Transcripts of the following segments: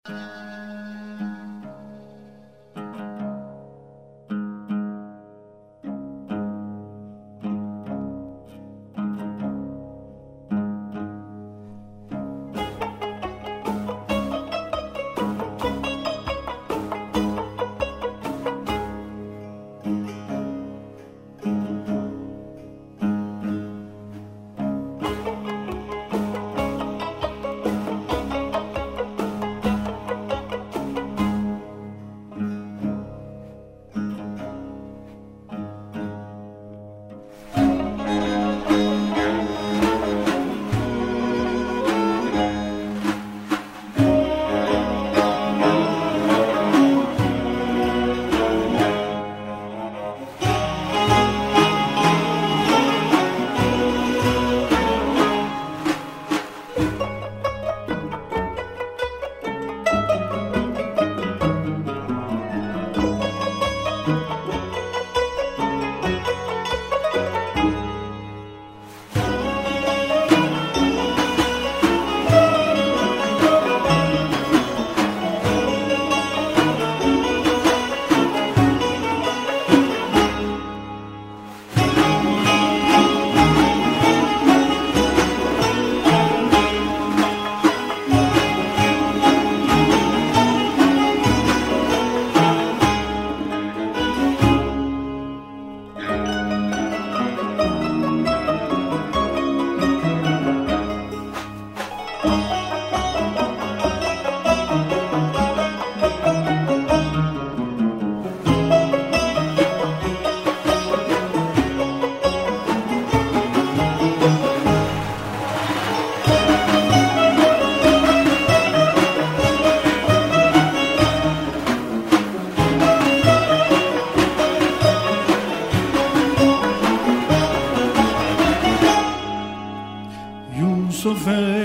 یوسف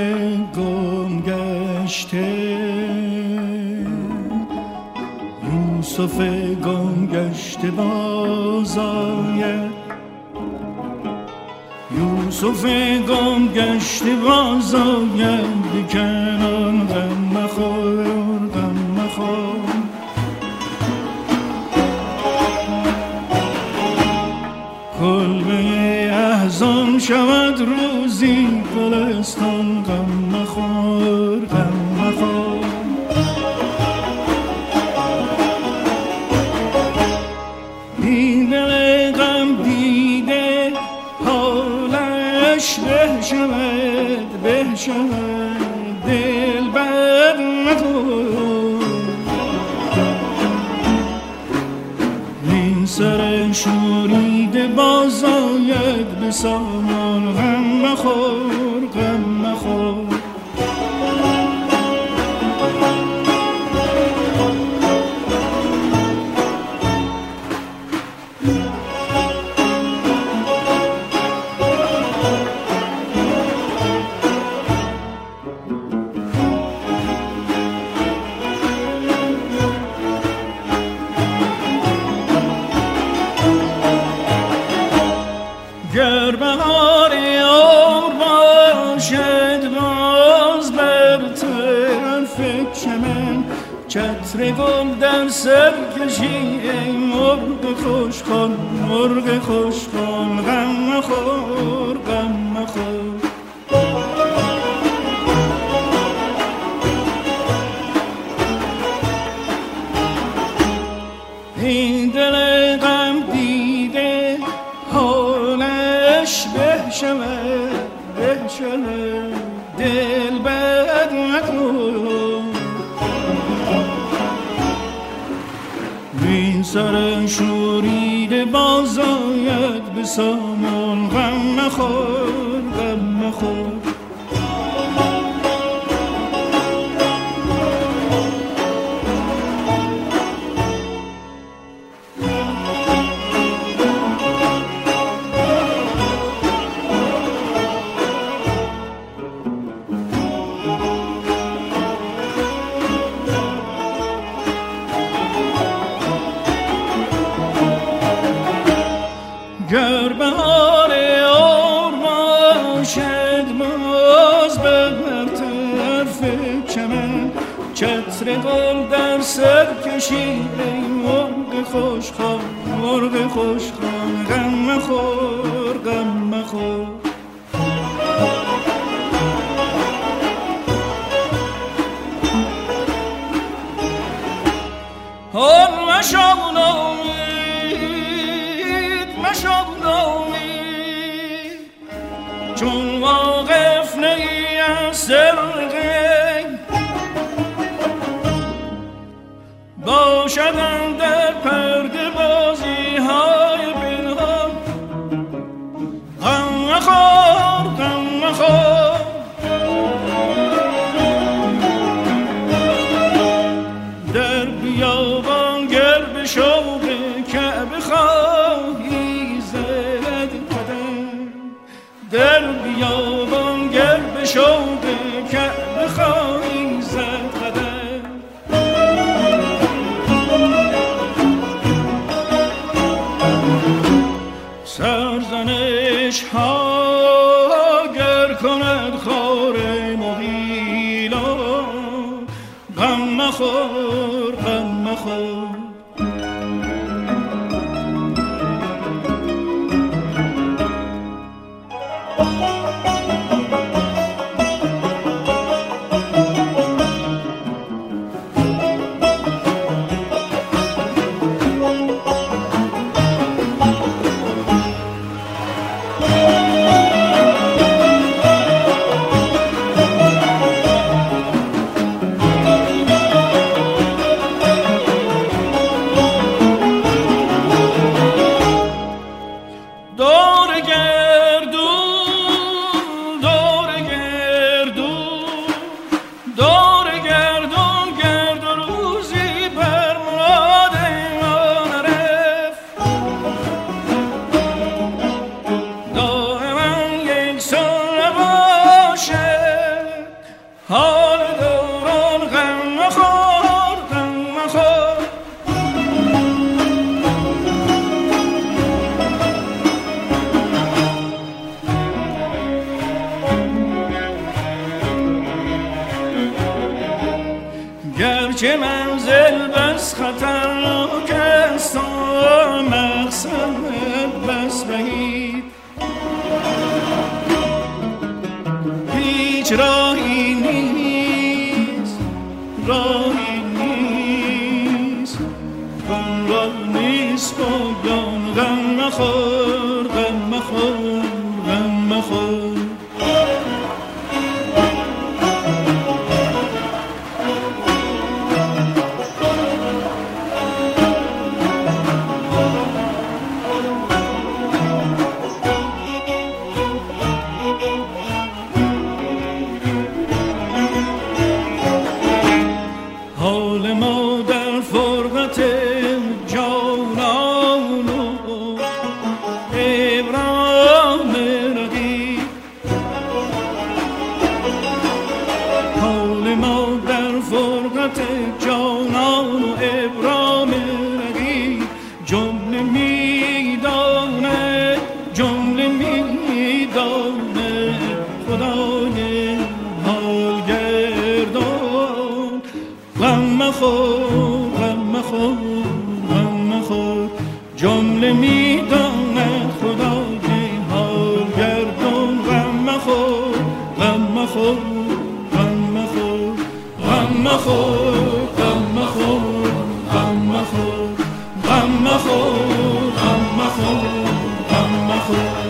گم گشته، یوسف گم گشته باز آید، یوسف گم گشته باز آید، به کنان غم مخور غم مخور. کلبه احزان شود روزی گلستان، غم مخور غم مخور. این دل غم دیده حالش به شود به شود، دل بر مکن. این سر شوریده باز آید، به سامان غم مخور غم مخور. گر بهار عمر باشد باز بر طرف چمن، چتر گل در سر کشی ای مرغ خوشخوان مرغ خوشخوان، غم مخور غم مخور. این دل غم دیده حالش به شود به شود، دل بد مکن. این سر شوریده باز آید، به سامان غم مخور غم مخور. گر بهار عمر باشد گل در سر کشی ای مرغ خوشخوار مرغ خوشخوار غم مخور غم مخور حال مشو نامید مشو نامید چون واقف نی از سرقه باشدن در پرده بازی های بلها غم مخور غم مخور در بیابان گر به شوق کعبه خواهی زد قدم در بیابان گر به شوق کعبه خواهی زد قدم سرزنش ها گر کند خار مغیلا غم مخور غم مخور گرچه منزل بس خطرناک است و مقصد بس بعید هیچ راهی نیست راهی نیست غم راه نیست پایان غم مخور غم مخور غم مخور حال ما در فرقت جانان و ابرام رقیب حال ما در فرقت جانان و ابرام رقیب جمله میدانه جمله میدانه خدای حال گردان غم مخور غم مخور غم مخور جمله میداند خدای حال گردان غم مخور غم مخور غم مخور غم مخور غم مخور غم مخور غم مخور غم مخور غم مخور